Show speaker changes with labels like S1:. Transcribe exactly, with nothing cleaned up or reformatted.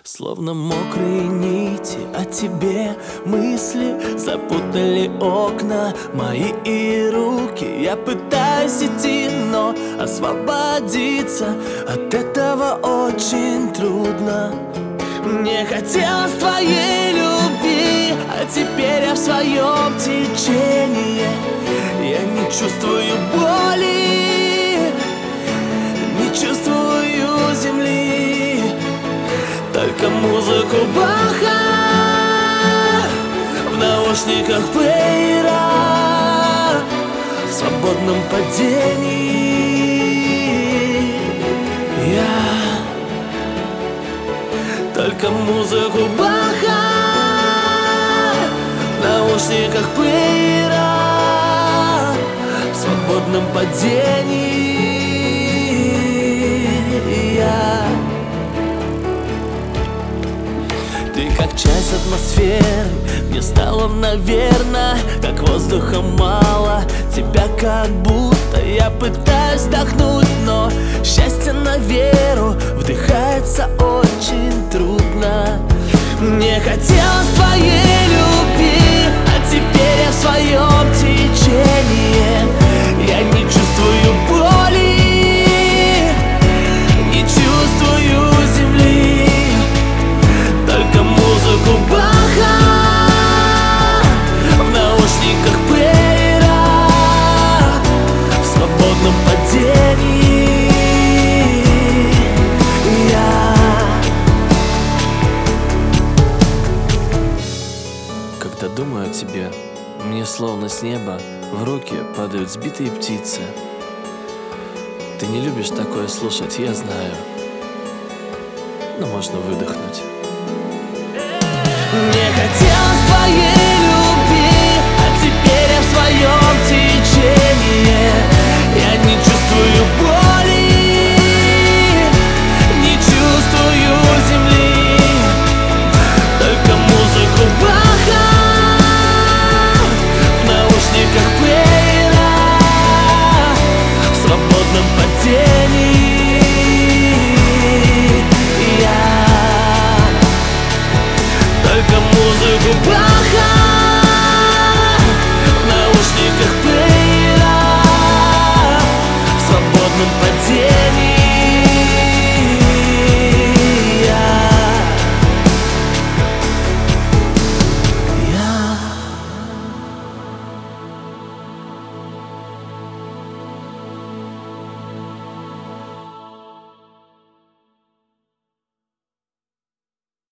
S1: Словно мокрые нити о тебе мысли запутали окна мои и руки. Я пытаюсь идти, но освободиться от этого очень трудно. Не хотелось твоей любви, а теперь я в своем течении. Я не чувствую боли, не чувствую земли, только музыку Баха в наушниках плеера, в свободном падении. Я только музыку Баха в наушниках плеера, в свободном падении. Я Ты как часть атмосферы, мне стало, наверное, как воздуха мало. Тебя как будто я пытаюсь вдохнуть, но счастье на веру вдыхается очень трудно. Не хотелось твоей любви, а теперь я в своем течении. Я не чувствую боли, не чувствую земли, только музыку Баха в наушниках плеера, в свободном падении. Я Когда думаю о тебе, мне словно с неба в руки падают сбитые птицы. Ты не любишь такое слушать, я знаю, но можно выдохнуть. Не хотел